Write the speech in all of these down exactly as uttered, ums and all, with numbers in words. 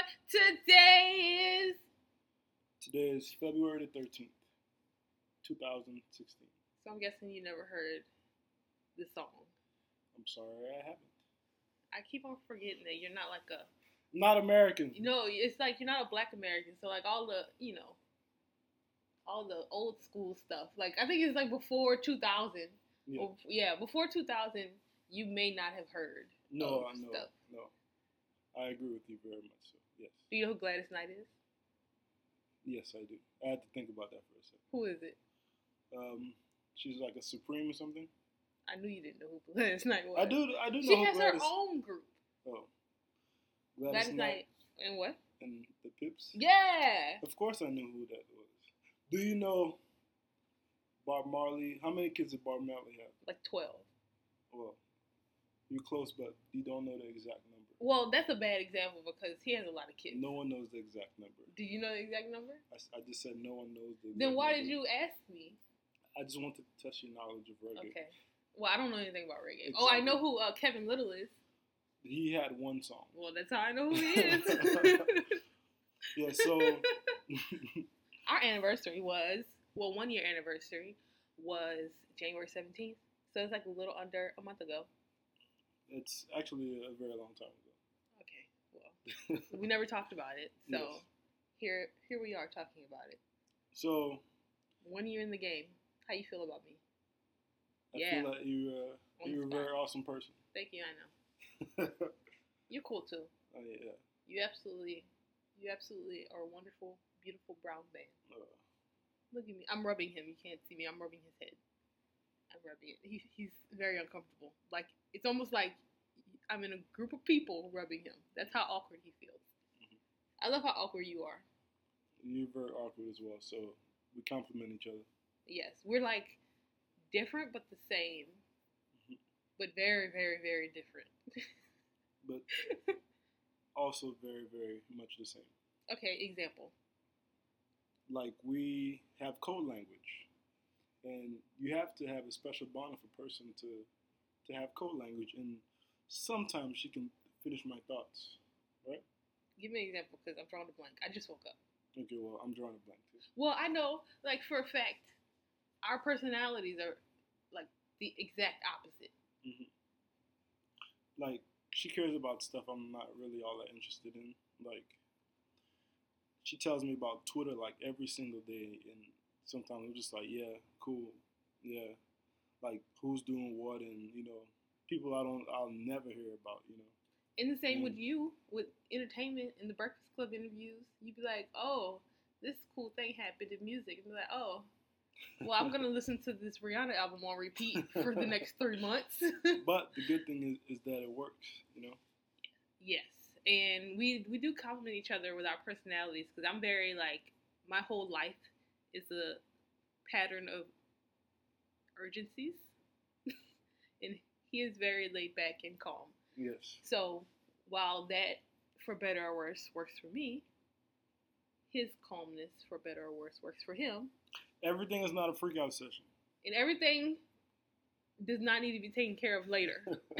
today is. Today is February the thirteenth, two thousand sixteen. So I'm guessing you never heard the song. I'm sorry, I haven't. I keep on forgetting that you're not like a. Not American. You know, it's like you're not a black American. So like all the, you know, all the old school stuff. Like I think it's like before two thousand. Yeah, or, yeah before two thousand, you may not have heard. No, of no, stuff. no. I agree with you very much. So yes. Do you know who Gladys Knight is? Yes, I do. I had to think about that for a second. Who is it? Um, she's like a Supreme or something. I knew you didn't know who Gladys Knight was. I do. I do know. She who has Gladys, her own group. Oh, Gladys, Gladys Knight. Knight And what? and the Pips. Yeah. Of course, I knew who that was. Do you know Bob Marley? How many kids did Bob Marley have? Like twelve. Well, you're close, but you don't know the exact number. Well, that's a bad example because he has a lot of kids. No one knows the exact number. Do you know the exact number? I, I just said no one knows the exact Then why number. did you ask me? I just want to test your knowledge of reggae. Okay. Well, I don't know anything about reggae. Exactly. Oh, I know who uh, Kevin Little is. He had one song. Well, that's how I know who he is. Yeah, so... Our anniversary was, well, one year anniversary was January seventeenth. So it's like a little under a month ago. It's actually a very long time ago. Okay, well, we never talked about it. So Yes. here here we are talking about it. So... One year in the game. How you feel about me? I Yeah. feel like you, uh, On you're the a very spot. awesome person. Thank you, I know. Oh, You're cool too. yeah. You absolutely, you absolutely are a wonderful, beautiful brown man. Uh, Look at me. I'm rubbing him. You can't see me. I'm rubbing his head. I'm rubbing it. He, he's very uncomfortable. Like, it's almost like I'm in a group of people rubbing him. That's how awkward he feels. Mm-hmm. I love how awkward you are. you're very awkward as well, so we compliment each other. Yes. We're like different but the same. Mhm. But very, very, very different. But also very, very much the same. Okay, example. Like, we have code language, and you have to have a special bond with a person to to have code language, and sometimes she can finish my thoughts, right? Give me an example because I'm drawing a blank. I just woke up. Okay, well, I'm drawing a blank too. Well, I know, like, for a fact, our personalities are, like, the exact opposite. Mm-hmm. Like, she cares about stuff I'm not really all that interested in. Like, she tells me about Twitter, like, every single day, and sometimes I'm just like, yeah, cool, yeah. Like, who's doing what, and, you know, people I don't, I'll never hear about, you know. And the same Mm. with you, with entertainment and the Breakfast Club interviews. You'd be like, oh, this cool thing happened in music. And be like, oh, well, I'm going to listen to this Rihanna album on repeat for the next three months. But the good thing is, is that it works, you know. Yes. And we, we do compliment each other with our personalities because I'm very, like, my whole life is a pattern of urgencies. And he is very laid back and calm. Yes. So, while that, for better or worse, works for me, his calmness, for better or worse, works for him. Everything is not a freak out session. And everything does not need to be taken care of later.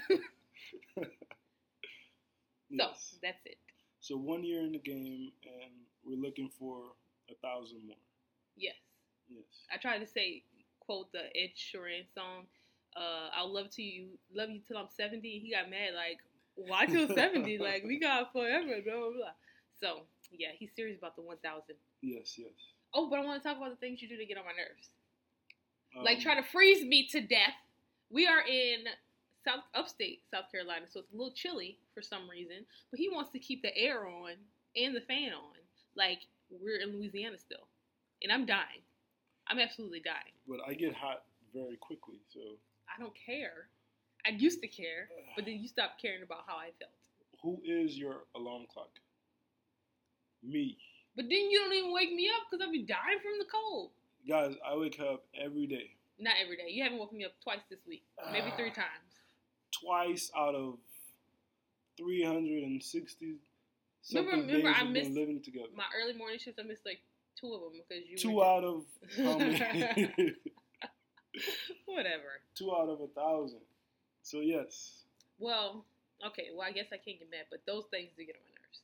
Yes. So, that's it. So one year in the game, and we're looking for a thousand more. Yes. Yes. I tried to say, quote the Ed Sheeran song, uh, I'll love to you, love you till I'm seventy. He got mad, like, why till seventy? Like, we got forever, blah, blah, blah. So, yeah, he's serious about the one thousand. Yes, yes. Oh, but I want to talk about the things you do to get on my nerves. Um, Like, try to freeze me to death. We are in South upstate South Carolina, so it's a little chilly for some reason. But he wants to keep the air on and the fan on. Like, we're in Louisiana still. And I'm dying. I'm absolutely dying. But I get hot very quickly, so. I don't care. I used to care, but then you stopped caring about how I felt. Who is your alarm clock? Me. But then you don't even wake me up because I'll be dying from the cold. Guys, I wake up every day. Not every day. You haven't woken me up twice this week. Maybe three times. Twice out of three hundred sixty something Remember, remember days I we've missed been living together. my early morning shifts. I missed like two of them because you Two were out of how many? Whatever. Two out of a thousand. So yes. Well, okay. Well, I guess I can't get mad, but those things do get on my nerves.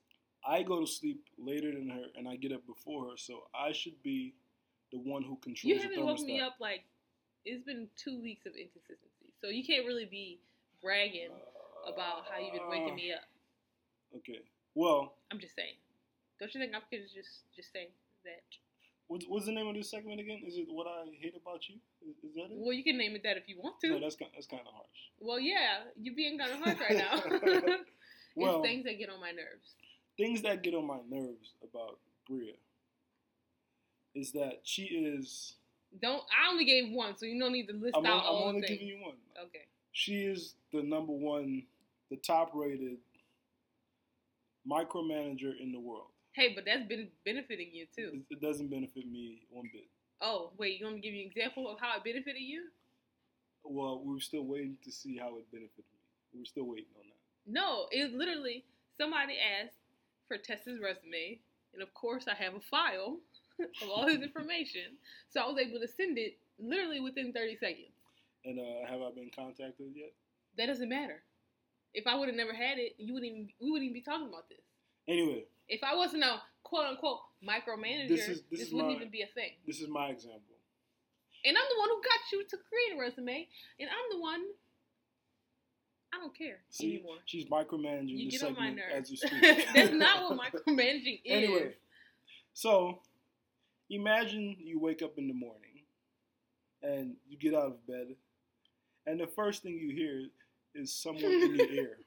I go to sleep later than her, and I get up before her, so I should be the one who controls You the haven't thermostat. woken me up like it's been two weeks of inconsistency, so you can't really be bragging about how you've been waking me up. Okay. Well, I'm just saying. Don't you think I could just just say that? What's, what's the name of this segment again? Is it What I Hate About You? Is, is that it? Well, you can name it that if you want to. No, that's kind, that's kind of harsh. Well, yeah, you're being kind of harsh right now. Well, it's things that get on my nerves. Things that get on my nerves about Bria is that she is... Don't. I only gave one, so you don't need to list I'm, out on, I'm all only the things. giving you one. Okay. She is the number one, the top-rated micromanager in the world. Hey, but that's been benefiting you, too. It, it doesn't benefit me one bit. Oh, wait, you want me to give you an example of how it benefited you? Well, we were still waiting to see how it benefited me. We were still waiting on that. No, it was literally, somebody asked for Tessa's resume, and of course I have a file of all his information, so I was able to send it literally within thirty seconds. And uh, have I been contacted yet? That doesn't matter. If I would have never had it, you wouldn't even, we wouldn't even be talking about this. Anyway. If I wasn't a quote-unquote micromanager, this, is, this, this is wouldn't my, even be a thing. This is my example. And I'm the one who got you to create a resume, and I'm the one, I don't care See, anymore. She's micromanaging you the get on my segment nerves. as you speak. That's not what micromanaging is. Anyway, so imagine you wake up in the morning and you get out of bed, and the first thing you hear is someone in your ear.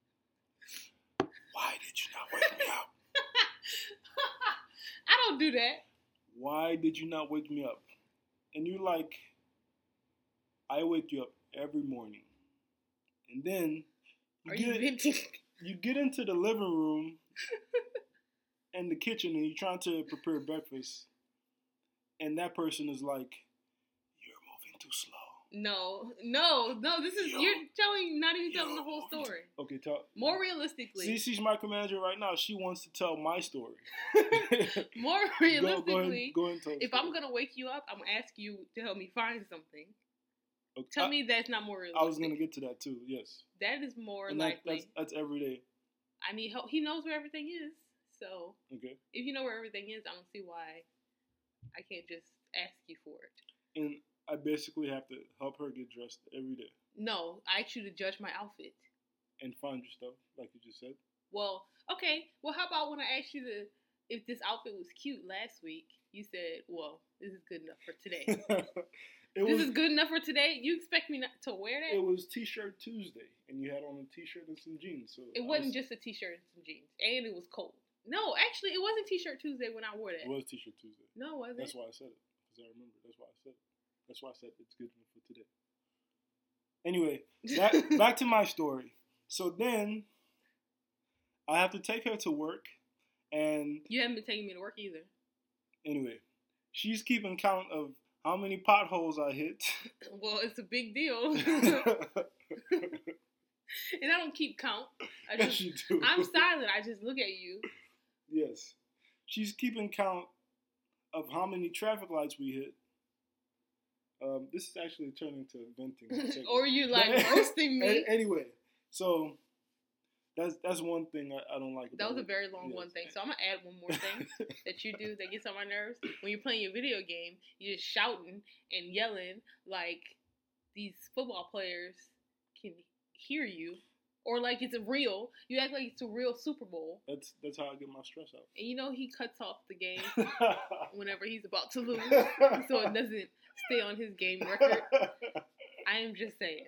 Why did you not wake me up? I don't do that. Why did you not wake me up? And you're like, I wake you up every morning. And then you Are get, you venting? You get into the living room and the kitchen and you're trying to prepare breakfast. And that person is like, you're moving too slow. No, no, no. This is, Yo. you're telling, not even telling Yo. the whole story. Okay, tell. More realistically. See, she's micromanager right now. She wants to tell my story. More realistically, go, go ahead, go ahead and tell if I'm going to wake you up, I'm going to ask you to help me find something. Okay. Tell I, me that's not more realistic. I was going to get to that too, yes. That is more and likely. That, that's, that's every day. I need help. He knows where everything is. So, okay. If you know where everything is, I don't see why I can't just ask you for it. And I basically have to help her get dressed every day. No, I ask you to judge my outfit. And find your stuff, like you just said. Well, okay. Well, how about when I asked you to, if this outfit was cute last week, you said, well, this is good enough for today. this was, is good enough for today? You expect me not to wear that? It was T-shirt Tuesday, and you had on a T-shirt and some jeans. So it wasn't was, just a T-shirt and some jeans, and it was cold. No, actually, it wasn't T-shirt Tuesday when I wore that. It was T-shirt Tuesday. No, it wasn't. That's why I said it, because I remember. That's why I said it. That's why I said it's good enough for today. Anyway, back, back to my story. So then, I have to take her to work, and... You haven't been taking me to work either. Anyway, she's keeping count of how many potholes I hit. Well, it's a big deal. And I don't keep count. I just, yes, you do. I'm silent. I just look at you. Yes. She's keeping count of how many traffic lights we hit. Um, this is actually turning to venting. Or you like roasting me. Anyway, so that's that's one thing I, I don't like. That was it. a very long yes. one thing. So I'm gonna add one more thing that you do that gets on my nerves. When you're playing your video game, you're just shouting and yelling like these football players can hear you, or like it's a real. You act like it's a real Super Bowl. That's that's how I get my stress out. And you know he cuts off the game whenever he's about to lose, so it doesn't stay on his game record. I am just saying.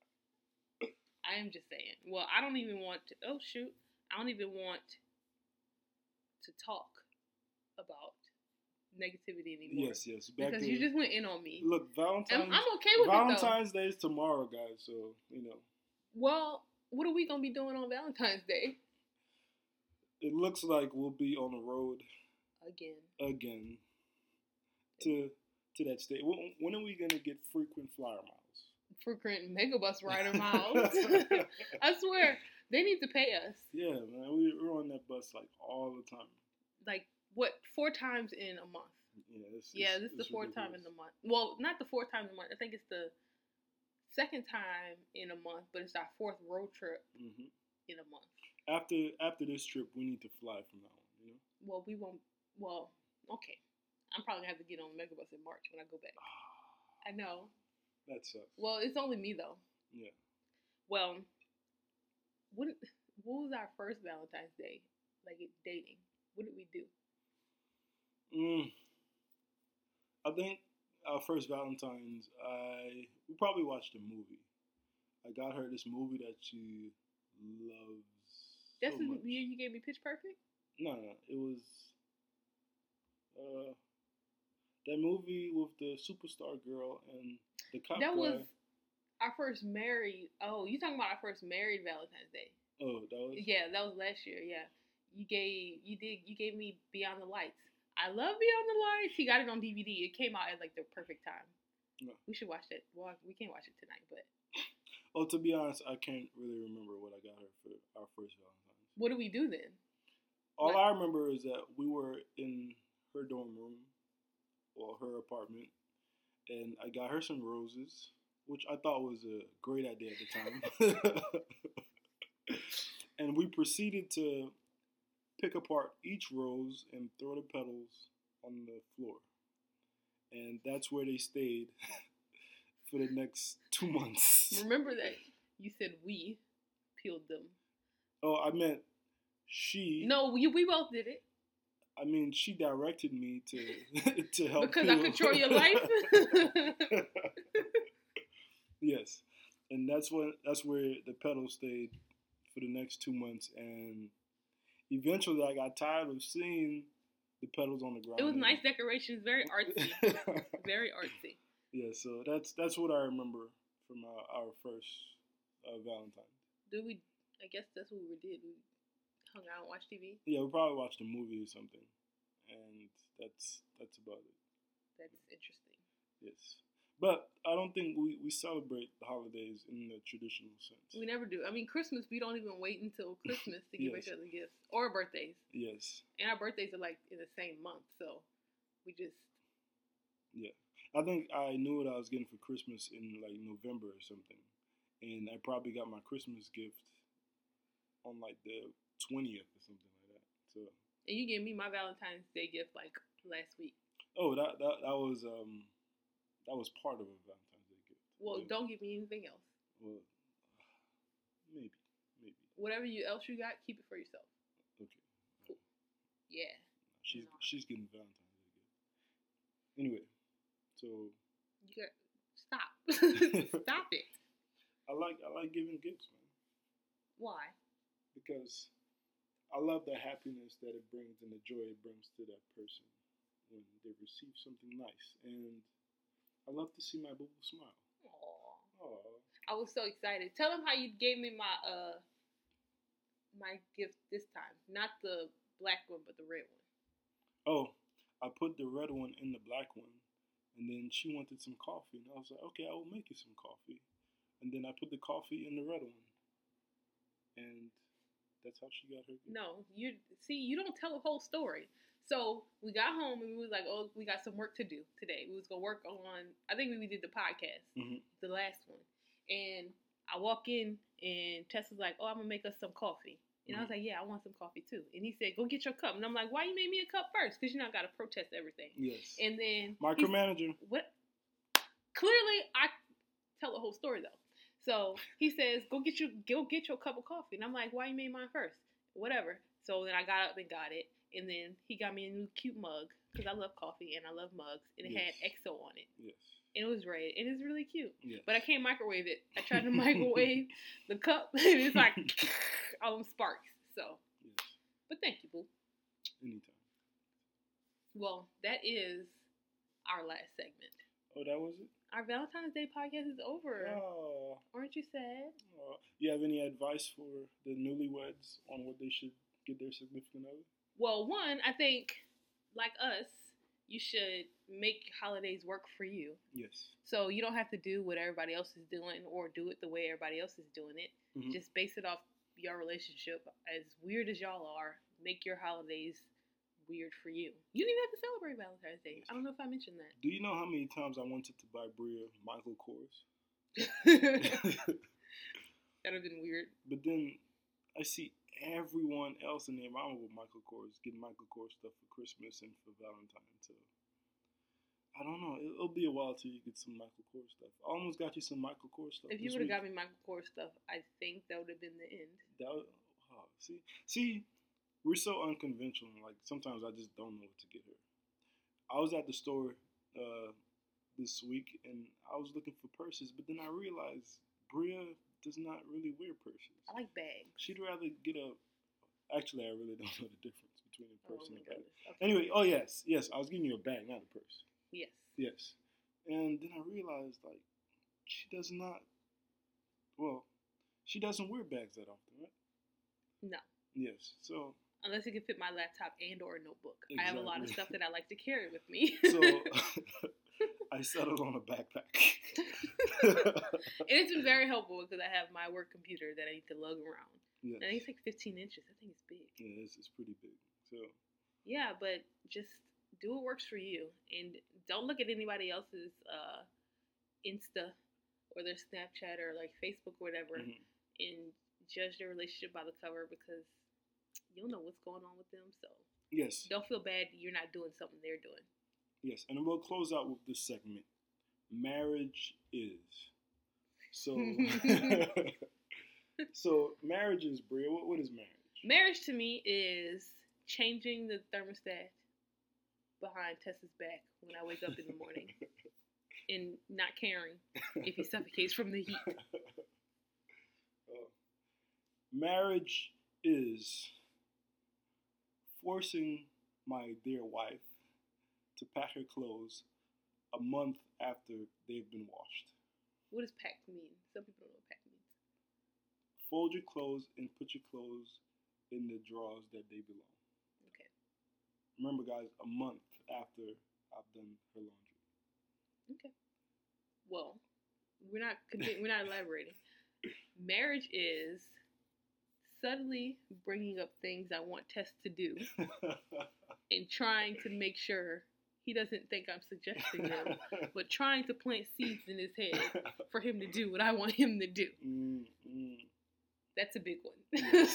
I am just saying. Well, I don't even want to. Oh shoot! I don't even want to talk about negativity anymore. Yes, yes. Back because to, you just went in on me. Look, Valentine's. I'm, I'm okay with Valentine's it though. Day is tomorrow, guys. So you know. Well, what are we gonna be doing on Valentine's Day? It looks like we'll be on the road again. Again. To to that state. When, when are we gonna get frequent flyer miles? Frequent megabus rider miles. I swear they need to pay us. Yeah, man, we, we're on that bus like all the time. Like what? Four times in a month. Yeah, this. Yeah, this is the fourth time in the month. Well, not the fourth time in the month. I think it's the second time in a month, but it's our fourth road trip mm-hmm. in a month. after after this trip, we need to fly from now on. You know. Well, we won't. Well, okay. I'm probably gonna have to get on the Megabus in March when I go back. I know. That sucks. Well, it's only me though. Yeah. Well, what what was our first Valentine's Day? Like it, dating. What did we do? Mm. I think our first Valentine's, I we probably watched a movie. I got her this movie that she loves. That's so the much. year you gave me Pitch Perfect? No, no, it was uh, that movie with the superstar girl and the cop That guy. was our first married. Oh, you talking about our first married Valentine's Day? Oh, that was. Yeah, that was last year. Yeah, you gave you did you gave me Beyond the Lights. I love Beyond the Lights. He got it on D V D. It came out at like the perfect time. No. We should watch that. Well, we can't watch it tonight, but. Oh, to be honest, I can't really remember what I got her for our first Valentine's. What do we do then? All What? I remember is that we were in her dorm room or her apartment, and I got her some roses, which I thought was a great idea at the time. And we proceeded to pick apart each rose and throw the petals on the floor. And that's where they stayed for the next two months. Remember that you said we peeled them. Oh, I meant she. No, we, we both did it. I mean, she directed me to to help Because peel. I control your life? Yes. And that's what that's where the petals stayed for the next two months. And eventually I got tired of seeing the petals on the ground. It was nice decorations, very artsy. Very artsy. Yeah, so that's that's what I remember from our, our first uh, Valentine. Did we? I guess that's what we did. We hung out and watched T V. Yeah, we probably watched a movie or something, and that's that's about it. That's interesting. Yes, but I don't think we, we celebrate the holidays in the traditional sense. We never do. I mean, Christmas, we don't even wait until Christmas to give Yes. each other gifts. Or birthdays. Yes, And our birthdays are like in the same month, so we just... yeah. I think I knew what I was getting for Christmas in like November or something, and I probably got my Christmas gift on like the twentieth or something like that. So. And you gave me my Valentine's Day gift like last week. Oh, that that that was um that was part of a Valentine's Day gift. Well, Yeah. don't give me anything else. Well, maybe, maybe. Whatever you else you got, keep it for yourself. Okay. Cool. Yeah. She's No. she's getting Valentine's Day gift. Anyway, so You got stop. Stop it. I like I like giving gifts, man, Why? because I love the happiness that it brings and the joy it brings to that person when they receive something nice, and I love to see my boo boo smile. Aw. Oh, I was so excited. Tell them how you gave me my uh my gift this time. Not the black one, but the red one. oh, I put the red one in the black one, and then she wanted some coffee, and I was like, okay, I will make you some coffee, and then I put the coffee in the red one, and that's how she got her gift. No, you see, you don't tell the whole story. So we got home and we was like, oh, we got some work to do today. We was gonna work on. I think we did the podcast, Mhm. the last one, and I walk in and Tessa's like, oh, I'm gonna make us some coffee. And I was like, yeah, I want some coffee too. And he said, go get your cup. And I'm like, why you made me a cup first? Because you know I gotta protest everything. Yes. And then he's- Micromanager. What? Clearly, I tell the whole story though. So he says, "Go get your go get your cup of coffee," and I'm like, "Why you made mine first? Whatever." So then I got up and got it, and then he got me a new cute mug because I love coffee and I love mugs, and it Yes. had X O on it, Yes. and it was red, and it's really cute. Yes. But I can't microwave it. I tried to microwave the cup, and it's like all them sparks. So, Yes. but thank you, boo. Anytime. Well, that is our last segment. Oh, that was it? Our Valentine's Day podcast is over. Oh. Aren't you sad? Oh. You have any advice for the newlyweds on what they should get their significant other? Well, one, I think, like us, you should make holidays work for you. Yes. So you don't have to do what everybody else is doing or do it the way everybody else is doing it. Mhm. Just base it off your relationship. As weird as y'all are, make your holidays weird for you. You don't even have to celebrate Valentine's Day. I don't know if I mentioned that. Do you know how many times I wanted to buy Bria Michael Kors? That would have been weird. But then I see everyone else in the environment with Michael Kors, getting Michael Kors stuff for Christmas and for Valentine's. So I don't know. It'll, it'll be a while till you get some Michael Kors stuff. I almost got you some Michael Kors stuff. If you would have got me Michael Kors stuff, I think that would have been the end. That would, oh, see, see, we're so unconventional. Like sometimes I just don't know what to get her. I was at the store uh, this week and I was looking for purses, but then I realized Bria does not really wear purses. I like bags. She'd rather get a. Actually, I really don't know the difference between a purse oh, and a bag. Okay. Anyway, oh yes, yes, I was giving you a bag, not a purse. Yes. Yes. And then I realized, like, she does not, well, she doesn't wear bags that often, right? No. Yes. So. Unless it can fit my laptop and or a notebook. Exactly. I have a lot of stuff that I like to carry with me. So, I settled on a backpack. And it's been very helpful because I have my work computer that I need to lug around. Yes. And it's like fifteen inches. I think it's big. Yeah, it's, it's pretty big. So. Yeah, but just do what works for you, and don't look at anybody else's uh, Insta or their Snapchat or like Facebook or whatever, Mm-hmm. and judge their relationship by the cover because you don't know what's going on with them. So Yes. don't feel bad you're not doing something they're doing. Yes, and we'll close out with this segment. Marriage is. So. So marriage is, Bria. What what is marriage? Marriage to me is changing the thermostat behind Tessa's back when I wake up in the morning and not caring if he suffocates from the heat. Uh, marriage is forcing my dear wife to pack her clothes a month after they've been washed. What does packed mean? Some people don't know what packed means. Fold your clothes and put your clothes in the drawers that they belong. Okay. Remember, guys, a month after I've done her laundry. Okay. Well, we're not we're not elaborating. Marriage is subtly bringing up things I want Tess to do and trying to make sure he doesn't think I'm suggesting them, but trying to plant seeds in his head for him to do what I want him to do. Mm, mm. That's a big one. Yes.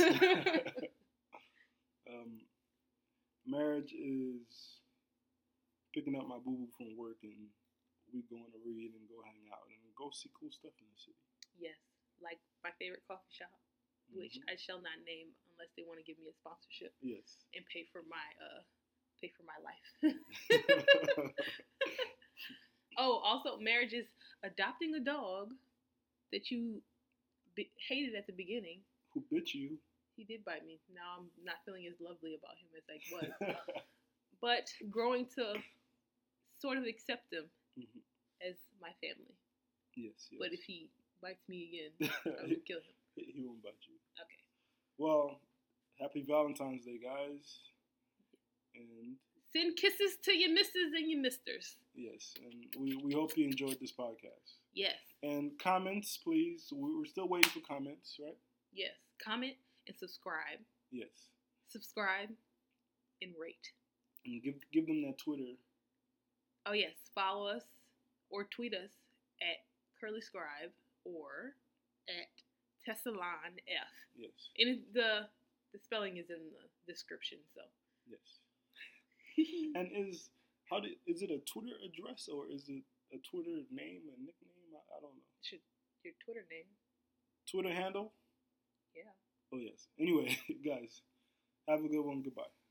um, marriage is picking up my boo-boo from work and we going to read and go hang out and go see cool stuff in the city. Yes, like my favorite coffee shop, Mm-hmm. which I shall not name unless they want to give me a sponsorship. Yes. And pay for my uh pay for my life. Oh, also marriage is adopting a dog that you be- hated at the beginning. Who bit you? He did bite me. Now I'm not feeling as lovely about him as I was. But growing to sort of accept him Mm-hmm. as my family. Yes, yes. But if he bites me again, I will kill him. He won't bite you. Okay. Well, happy Valentine's Day, guys. And Send kisses to your misses and your misters. yes, and we, we hope you enjoyed this podcast. Yes. And comments, please. We- We're still waiting for comments, right? Yes. Comment and subscribe. Yes. Subscribe and rate. And give give them that Twitter. Oh, yes. Follow us or tweet us at CurlyScribe or at Tessalon F. Yes. And it, the the spelling is in the description, so. Yes. And is how do is it a Twitter address or is it a Twitter name, a nickname? I, I don't know. Should your Twitter name? Twitter handle? Yeah. Oh yes. Anyway, guys, have a good one. Goodbye.